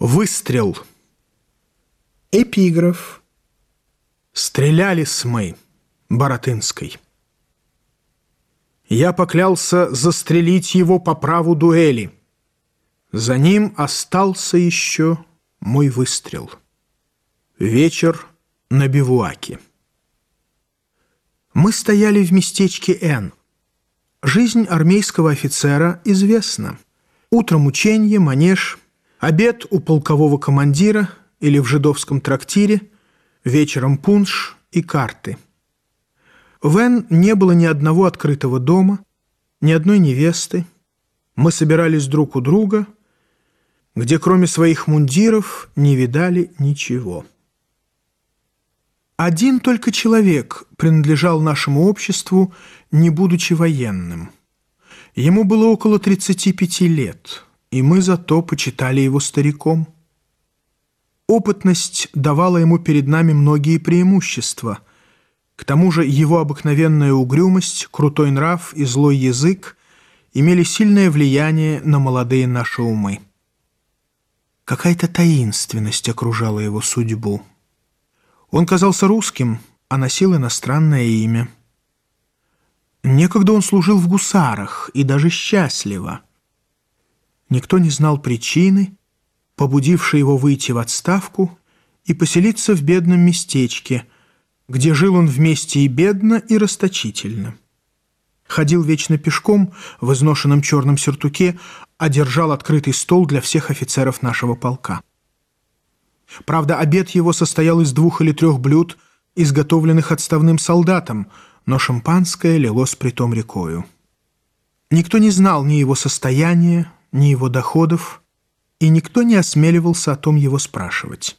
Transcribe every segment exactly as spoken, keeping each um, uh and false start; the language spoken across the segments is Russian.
Выстрел. Эпиграф. Стрелялись мы Баратынской. Я поклялся застрелить его по праву дуэли. За ним остался еще мой выстрел. Вечер на бивуаке. Мы стояли в местечке Н. Жизнь армейского офицера известна. Утром ученье, манеж, обед у полкового командира или в жидовском трактире, вечером пунш и карты. В Н не было ни одного открытого дома, ни одной невесты. Мы собирались друг у друга, где кроме своих мундиров не видали ничего. Один только человек принадлежал нашему обществу, не будучи военным. Ему было около тридцати пяти лет, и мы зато почитали его стариком. Опытность давала ему перед нами многие преимущества. К тому же его обыкновенная угрюмость, крутой нрав и злой язык имели сильное влияние на молодые наши умы. Какая-то таинственность окружала его судьбу. Он казался русским, а носил иностранное имя. Некогда он служил в гусарах, и даже счастливо. Никто не знал причины, побудившей его выйти в отставку и поселиться в бедном местечке, где жил он вместе и бедно, и расточительно. Ходил вечно пешком в изношенном черном сюртуке, а держал открытый стол для всех офицеров нашего полка. Правда, обед его состоял из двух или трех блюд, изготовленных отставным солдатом, но шампанское лилось притом рекою. Никто не знал ни его состояния, ни его доходов, и никто не осмеливался о том его спрашивать.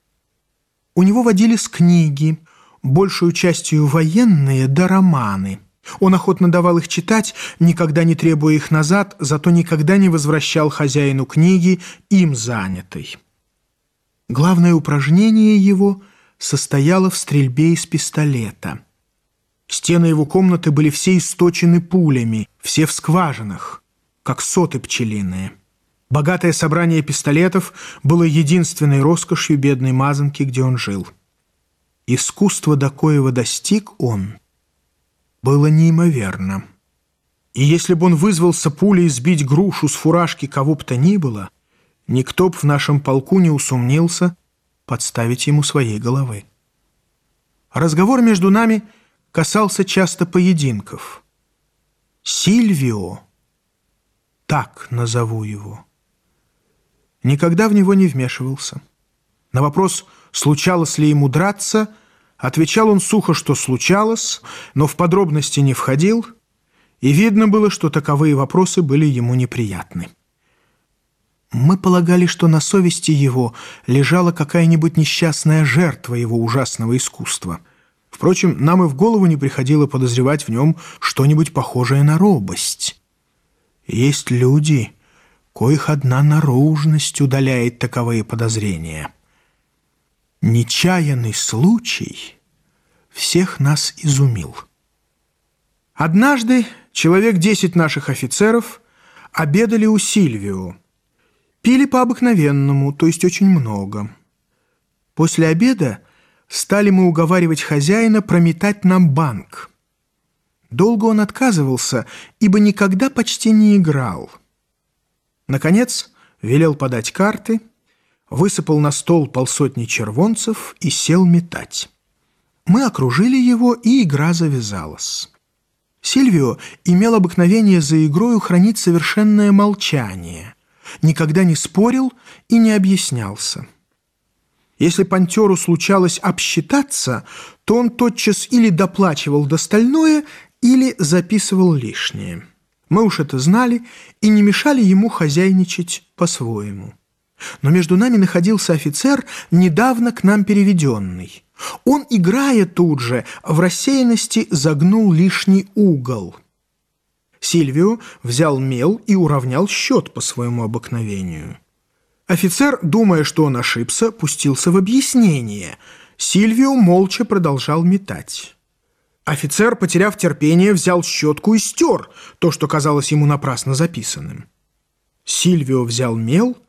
У него водились книги, большую частью военные, да романы. Он охотно давал их читать, никогда не требуя их назад, зато никогда не возвращал хозяину книги, им занятой. Главное упражнение его состояло в стрельбе из пистолета. Стены его комнаты были все источены пулями, все в скважинах, как соты пчелиные. Богатое собрание пистолетов было единственной роскошью бедной мазанки, где он жил. Искусство, до коего достиг он, было неимоверно. И если бы он вызвался пулей сбить грушу с фуражки кого бы то ни было, никто б в нашем полку не усомнился подставить ему своей головы. Разговор между нами касался часто поединков. Сильвио, так назову его, никогда в него не вмешивался. На вопрос, случалось ли ему драться, отвечал он сухо, что случалось, но в подробности не входил, и видно было, что таковые вопросы были ему неприятны. Мы полагали, что на совести его лежала какая-нибудь несчастная жертва его ужасного искусства. Впрочем, нам и в голову не приходило подозревать в нем что-нибудь похожее на робость. Есть люди, коих одна наружность удаляет таковые подозрения. Нечаянный случай всех нас изумил. Однажды человек десять наших офицеров обедали у Сильвио. Пили по-обыкновенному, то есть очень много. После обеда стали мы уговаривать хозяина прометать нам банк. Долго он отказывался, ибо никогда почти не играл. Наконец велел подать карты, высыпал на стол полсотни червонцев и сел метать. Мы окружили его, и игра завязалась. Сильвио имел обыкновение за игрою хранить совершенное молчание, никогда не спорил и не объяснялся. Если пантеру случалось обсчитаться, то он тотчас или доплачивал достальное, или записывал лишнее. Мы уж это знали и не мешали ему хозяйничать по-своему. Но между нами находился офицер, недавно к нам переведенный. Он, играя тут же, в рассеянности загнул лишний угол. Сильвио взял мел и уравнял счет по своему обыкновению. Офицер, думая, что он ошибся, пустился в объяснение. Сильвио молча продолжал метать. Офицер, потеряв терпение, взял щетку и стер то, что казалось ему напрасно записанным. Сильвио взял мел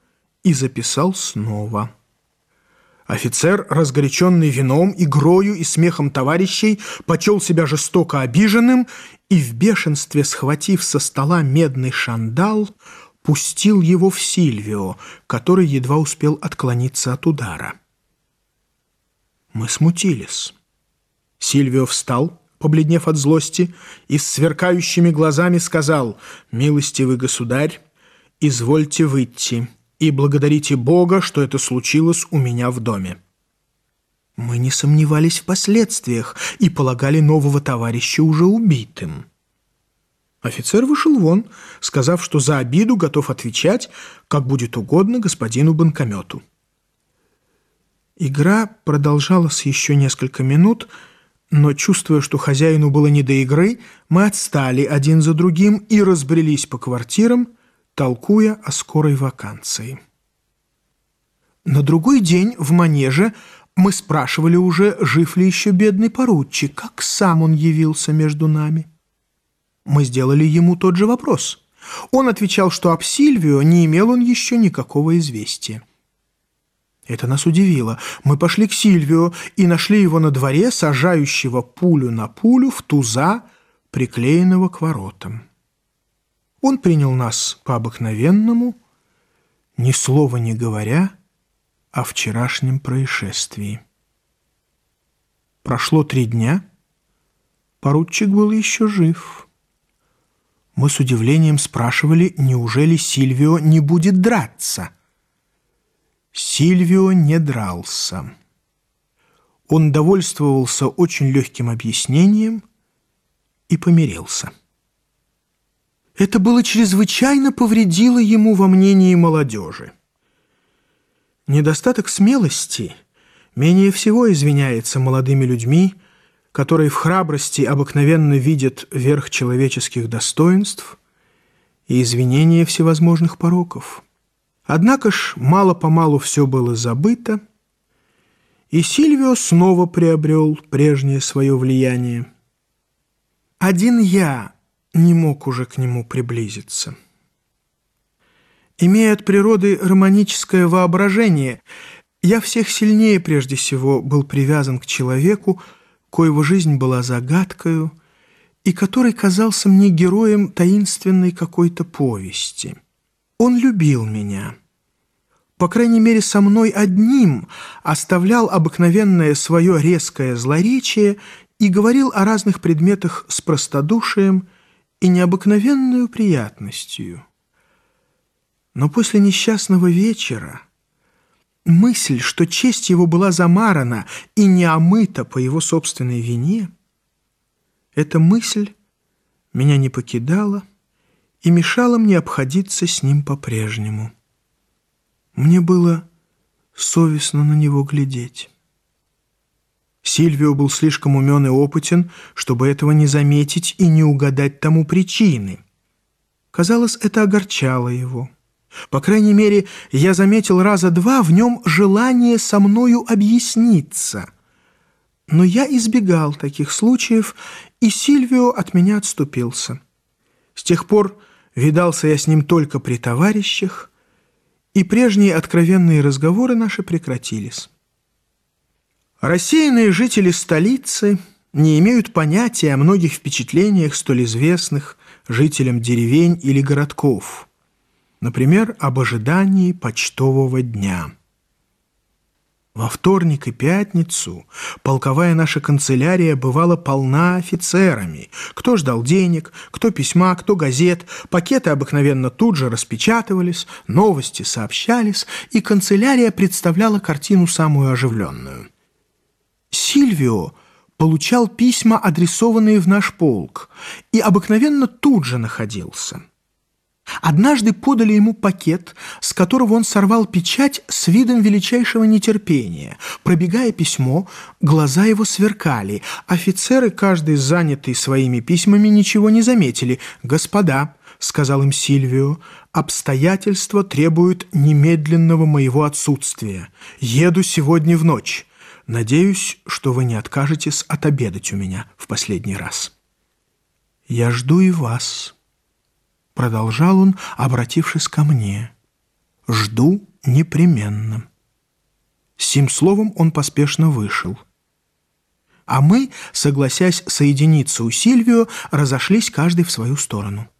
и записал снова. Офицер, разгоряченный вином, игрою и смехом товарищей, почел себя жестоко обиженным и, в бешенстве схватив со стола медный шандал, пустил его в Сильвио, который едва успел отклониться от удара. Мы смутились. Сильвио встал, побледнев от злости, и с сверкающими глазами сказал: «Милостивый государь, извольте выйти и благодарите Бога, что это случилось у меня в доме». Мы не сомневались в последствиях и полагали нового товарища уже убитым. Офицер вышел вон, сказав, что за обиду готов отвечать, как будет угодно господину банкомету. Игра продолжалась еще несколько минут, но, чувствуя, что хозяину было не до игры, мы отстали один за другим и разбрелись по квартирам, толкуя о скорой ваканции. На другой день в манеже мы спрашивали уже, жив ли еще бедный поручик, как сам он явился между нами. Мы сделали ему тот же вопрос. Он отвечал, что об Сильвио не имел он еще никакого известия. Это нас удивило. Мы пошли к Сильвио и нашли его на дворе, сажающего пулю на пулю в туза, приклеенного к воротам. Он принял нас по-обыкновенному, ни слова не говоря о вчерашнем происшествии. Прошло три дня, поручик был еще жив. Мы с удивлением спрашивали, неужели Сильвио не будет драться? Сильвио не дрался. Он довольствовался очень легким объяснением и помирился. Это было чрезвычайно повредило ему во мнении молодежи. Недостаток смелости менее всего извиняется молодыми людьми, которые в храбрости обыкновенно видят верх человеческих достоинств и извинения всевозможных пороков. Однако ж мало-помалу все было забыто, и Сильвио снова приобрел прежнее свое влияние. Один я не мог уже к нему приблизиться. Имея от природы романическое воображение, я всех сильнее прежде всего был привязан к человеку, коего жизнь была загадкою, и который казался мне героем таинственной какой-то повести. Он любил меня. По крайней мере, со мной одним оставлял обыкновенное свое резкое злоречие и говорил о разных предметах с простодушием и необыкновенную приятностью. Но после несчастного вечера мысль, что честь его была замарана и не омыта по его собственной вине, эта мысль меня не покидала и мешала мне обходиться с ним по-прежнему. Мне было совестно на него глядеть. Сильвио был слишком умен и опытен, чтобы этого не заметить и не угадать тому причины. Казалось, это огорчало его. По крайней мере, я заметил раза два в нем желание со мною объясниться. Но я избегал таких случаев, и Сильвио от меня отступился. С тех пор видался я с ним только при товарищах, и прежние откровенные разговоры наши прекратились. Рассеянные жители столицы не имеют понятия о многих впечатлениях, столь известных жителям деревень или городков. Например, об ожидании почтового дня. Во вторник и пятницу полковая наша канцелярия бывала полна офицерами. Кто ждал денег, кто письма, кто газет. Пакеты обыкновенно тут же распечатывались, новости сообщались, и канцелярия представляла картину самую оживленную. Сильвио получал письма, адресованные в наш полк, и обыкновенно тут же находился. Однажды подали ему пакет, с которого он сорвал печать с видом величайшего нетерпения. Пробегая письмо, глаза его сверкали. Офицеры, каждый занятый своими письмами, ничего не заметили. «Господа», — сказал им Сильвио, — «обстоятельства требуют немедленного моего отсутствия. Еду сегодня в ночь. Надеюсь, что вы не откажетесь отобедать у меня в последний раз». «Я жду и вас», — продолжал он, обратившись ко мне. «Жду непременно». С сим словом он поспешно вышел. А мы, согласясь соединиться у Сильвио, разошлись каждый в свою сторону.